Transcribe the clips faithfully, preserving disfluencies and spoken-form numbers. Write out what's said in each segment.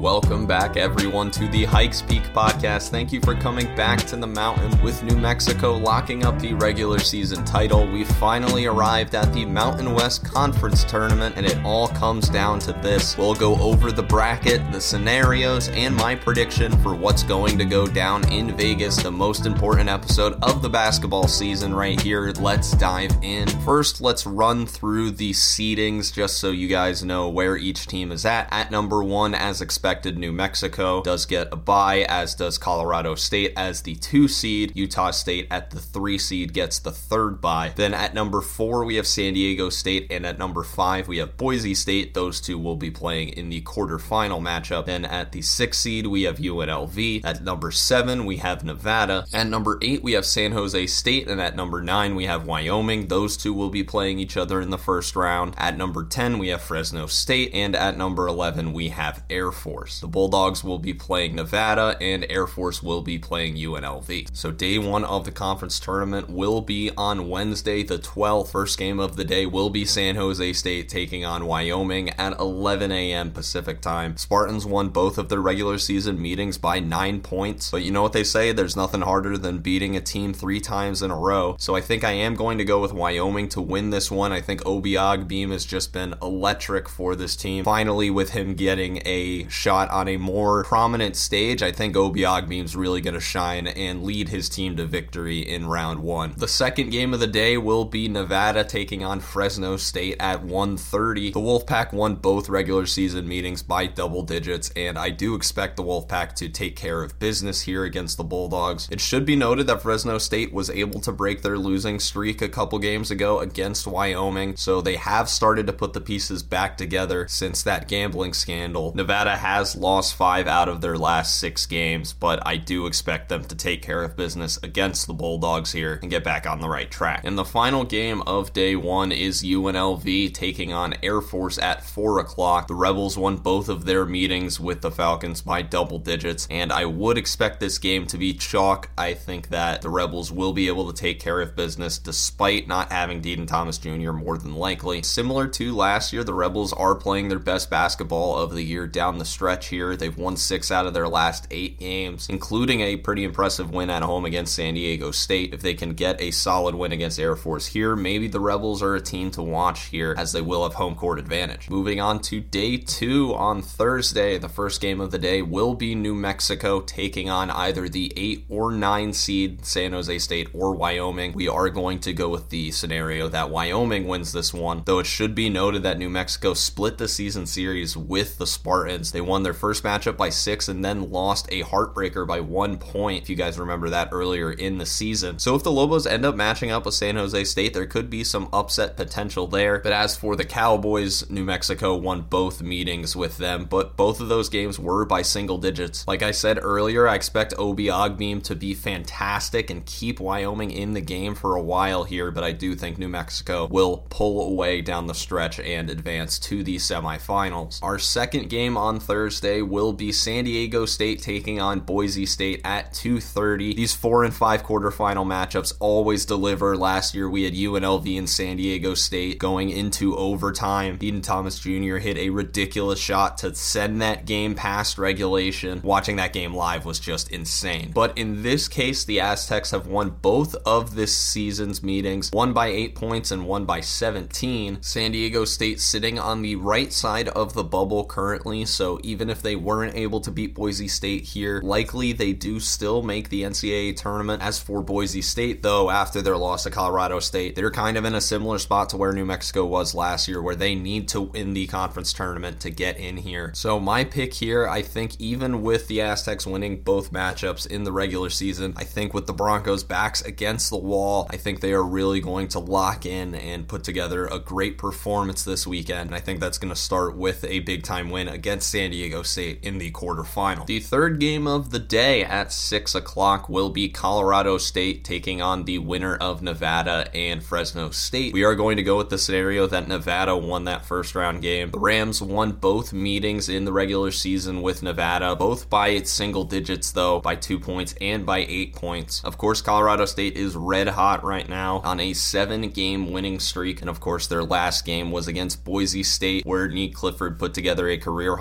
Welcome back, everyone, to the Hikes Peak podcast. Thank you for coming back to the mountain with New Mexico locking up the regular season title. We finally arrived at the Mountain West Conference Tournament, and it all comes down to this. We'll go over the bracket, the scenarios, and my prediction for what's going to go down in Vegas, the most important episode of the basketball season right here. Let's dive in. First, let's run through the seedings just so you guys know where each team is at. At number one, as expected, New Mexico does get a bye, as does Colorado State as the two seed. Utah State at the three seed gets the third bye. Then at number four, we have San Diego State, and at number five, we have Boise State. Those two will be playing in the quarterfinal matchup. Then at the six seed, we have U N L V. At number seven, we have Nevada. At number eight, we have San Jose State, and at number nine, we have Wyoming. Those two will be playing each other in the first round. At number ten, we have Fresno State, and at number eleven, we have Air Force. The Bulldogs will be playing Nevada, and Air Force will be playing U N L V. So day one of the conference tournament will be on Wednesday the twelfth. First game of the day will be San Jose State taking on Wyoming at eleven a.m. Pacific time. Spartans won both of their regular season meetings by nine points, but you know what they say, there's nothing harder than beating a team three times in a row. So I think I am going to go with Wyoming to win this one. I think Obi Ogbeam has just been electric for this team. Finally, with him getting a shot on a more prominent stage, I think Obi Ogbeam's really going to shine and lead his team to victory in round one. The second game of the day will be Nevada taking on Fresno State at one thirty. The Wolfpack won both regular season meetings by double digits, and I do expect the Wolfpack to take care of business here against the Bulldogs. It should be noted that Fresno State was able to break their losing streak a couple games ago against Wyoming, so they have started to put the pieces back together since that gambling scandal. Nevada has lost five out of their last six games, but I do expect them to take care of business against the Bulldogs here and get back on the right track. And the final game of day one is U N L V taking on Air Force at four o'clock. The Rebels won both of their meetings with the Falcons by double digits, and I would expect this game to be chalk. I think that the Rebels will be able to take care of business despite not having Deaton Thomas Junior more than likely. Similar to last year, the Rebels are playing their best basketball of the year down the stretch here. They've won six out of their last eight games, including a pretty impressive win at home against San Diego State. If they can get a solid win against Air Force here, maybe the Rebels are a team to watch here, as they will have home court advantage. Moving on to day two on Thursday, the first game of the day will be New Mexico taking on either the eight or nine seed San Jose State or Wyoming. We are going to go with the scenario that Wyoming wins this one, though it should be noted that New Mexico split the season series with the Spartans. They won their first matchup by six and then lost a heartbreaker by one point, if you guys remember that earlier in the season. So if the Lobos end up matching up with San Jose State, there could be some upset potential there. But as for the Cowboys, New Mexico won both meetings with them, but both of those games were by single digits. Like I said earlier, I expect Obi Ogbeam to be fantastic and keep Wyoming in the game for a while here, but I do think New Mexico will pull away down the stretch and advance to the semifinals. Our second game on Thursday will be San Diego State taking on Boise State at two thirty. These four and five quarterfinal matchups always deliver. Last year we had U N L V and San Diego State going into overtime. Deaton Thomas Junior hit a ridiculous shot to send that game past regulation. Watching that game live was just insane. But in this case, the Aztecs have won both of this season's meetings, one by eight points and one by seventeen. San Diego State sitting on the right side of the bubble currently, so even if they weren't able to beat Boise State here, likely they do still make the N C double A tournament. As for Boise State, though, after their loss to Colorado State, they're kind of in a similar spot to where New Mexico was last year, where they need to win the conference tournament to get in here. So my pick here, I think even with the Aztecs winning both matchups in the regular season, I think with the Broncos' backs against the wall, I think they are really going to lock in and put together a great performance this weekend. And I think that's going to start with a big-time win against San Diego State in the quarterfinal. The third game of the day at six o'clock will be Colorado State taking on the winner of Nevada and Fresno State. We are going to go with the scenario that Nevada won that first round game. The Rams won both meetings in the regular season with Nevada, both by single digits though, by two points and by eight points. Of course, Colorado State is red hot right now on a seven game winning streak, and of course their last game was against Boise State, where Nick Clifford put together a career high thirty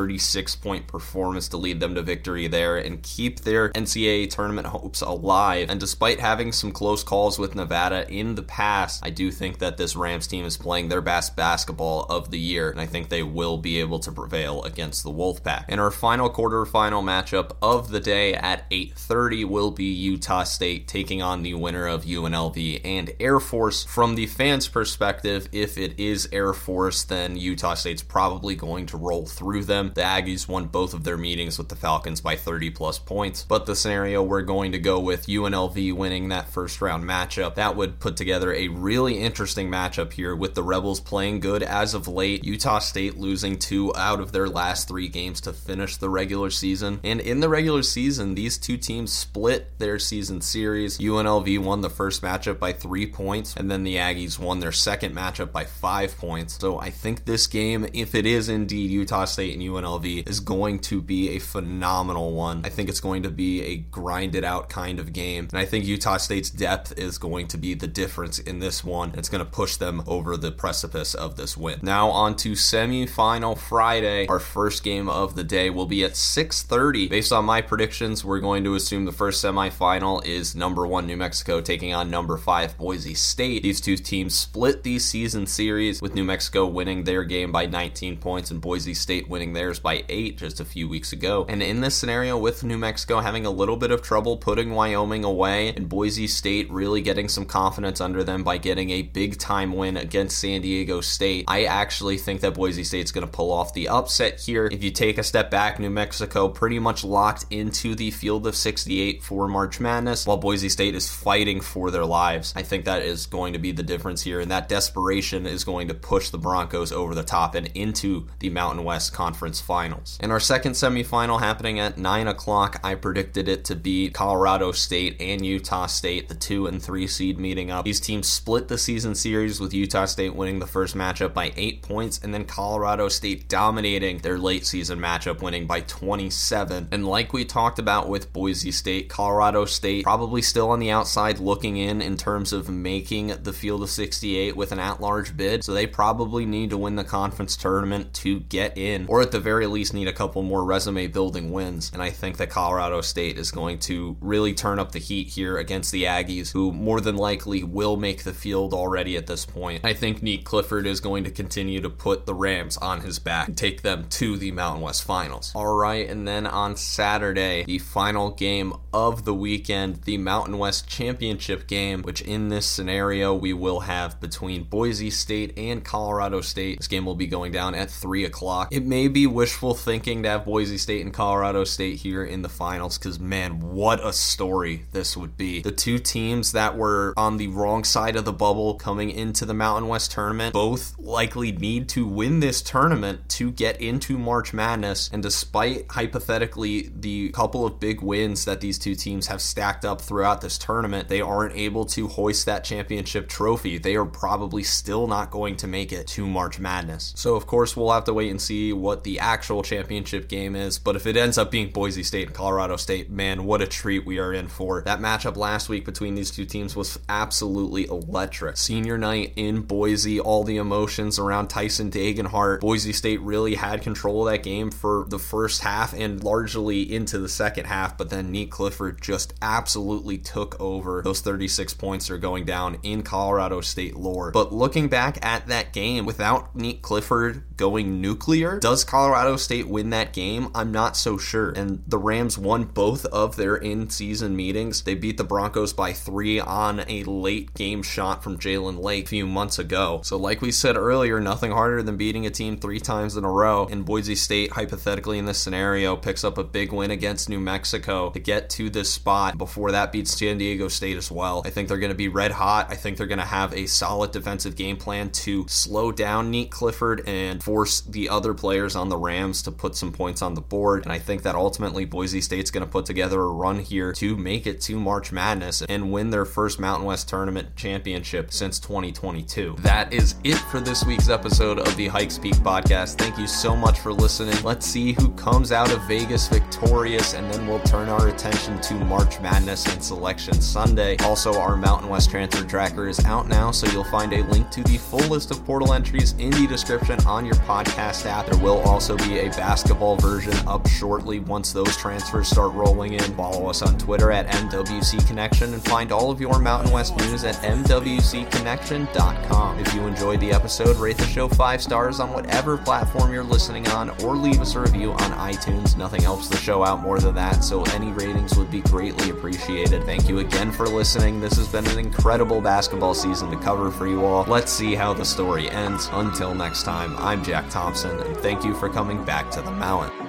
thirty-six point performance to lead them to victory there and keep their N C double A tournament hopes alive. And despite having some close calls with Nevada in the past, I do think that this Rams team is playing their best basketball of the year, and I think they will be able to prevail against the Wolfpack. And our final quarterfinal matchup of the day at eight thirty will be Utah State taking on the winner of U N L V and Air Force. From the fans' perspective, if it is Air Force, then Utah State's probably going to roll through them. The Aggies won both of their meetings with the Falcons by thirty plus points, but the scenario we're going to go with U N L V winning that first round matchup, that would put together a really interesting matchup here with the Rebels playing good as of late, Utah State losing two out of their last three games to finish the regular season. And in the regular season, these two teams split their season series. U N L V won the first matchup by three points, and then the Aggies won their second matchup by five points. So I think this game, if it is indeed Utah State and U N L V, is going to be a phenomenal one. I think it's going to be a grinded out kind of game, and I think Utah State's depth is going to be the difference in this one. It's going to push them over the precipice of this win. Now on to semi-final Friday. Our first game of the day will be at six thirty. Based on my predictions, we're going to assume the first semi-final is number one New Mexico taking on number five Boise State. These two teams split the season series, with New Mexico winning their game by nineteen points and Boise State winning theirs by eight just a few weeks ago. And in this scenario, with New Mexico having a little bit of trouble putting Wyoming away and Boise State really getting some confidence under them by getting a big time win against San Diego State, I actually think that Boise State's going to pull off the upset here. If you take a step back, New Mexico pretty much locked into the field of sixty-eight for March Madness, while Boise State is fighting for their lives. I think that is going to be the difference here, and that desperation is going to push the Broncos over the top and into the Mountain West Conference Finals. In our second semifinal happening at nine o'clock, I predicted it to be Colorado State and Utah State, the two and three seed meeting up. These teams split the season series, with Utah State winning the first matchup by eight points, and then Colorado State dominating their late season matchup, winning by twenty-seven. And like we talked about with Boise State, Colorado State probably still on the outside looking in in terms of making the field of sixty-eight with an at-large bid, so they probably need to win the conference tournament to get in, or at the very least need a couple more resume building wins. And I think that Colorado State is going to really turn up the heat here against the Aggies, who more than likely will make the field already at this point. I think Nick Clifford is going to continue to put the Rams on his back and take them to the Mountain West Finals. Alright, and then on Saturday, the final game of the weekend, the Mountain West Championship game, which in this scenario we will have between Boise State and Colorado State. This game will be going down at three o'clock. It may be wishful thinking to have Boise State and Colorado State here in the finals, because man, what a story this would be. The two teams that were on the wrong side of the bubble coming into the Mountain West tournament both likely need to win this tournament to get into March Madness, and despite hypothetically the couple of big wins that these two teams have stacked up throughout this tournament, they aren't able to hoist that championship trophy. They are probably still not going to make it to March Madness. So of course we'll have to wait and see what the actual championship game is, but if it ends up being Boise State and Colorado State, man, what a treat we are in for. That matchup last week between these two teams was absolutely electric. Senior night in Boise, all the emotions around Tyson Dagenhart. Boise State really had control of that game for the first half and largely into the second half, but then Nick Clifford just absolutely took over. Those thirty-six points are going down in Colorado State lore. But looking back at that game, without Nick Clifford going nuclear, does Colorado State win that game? I'm not so sure. And the Rams won both of their in-season meetings. They beat the Broncos by three on a late game shot from Jalen Lake a few months ago. So like we said earlier, nothing harder than beating a team three times in a row. And Boise State, hypothetically in this scenario, picks up a big win against New Mexico to get to this spot. Before that, beats San Diego State as well. I think they're going to be red hot. I think they're going to have a solid defensive game plan to slow down Nick Clifford and force the other players on the Rams to put some points on the board. And I think that ultimately Boise State's going to put together a run here to make it to March Madness and win their first Mountain West Tournament championship since twenty twenty-two. That is it for this week's episode of the Hikes Peak Podcast. Thank you so much for listening. Let's see who comes out of Vegas victorious, and then we'll turn our attention to March Madness and Selection Sunday. Also, our Mountain West Transfer Tracker is out now, so you'll find a link to the full list of portal entries in the description on your podcast app. There will also also be a basketball version up shortly once those transfers start rolling in. Follow us on Twitter at M W C Connection and find all of your Mountain West news at M W C connection dot com. If you enjoyed the episode, rate the show five stars on whatever platform you're listening on, or leave us a review on iTunes. Nothing helps the show out more than that, so any ratings would be greatly appreciated. Thank you again for listening. This has been an incredible basketball season to cover for you all. Let's see how the story ends. Until next time, I'm Jack Thompson, and thank you for coming back to the Mountain.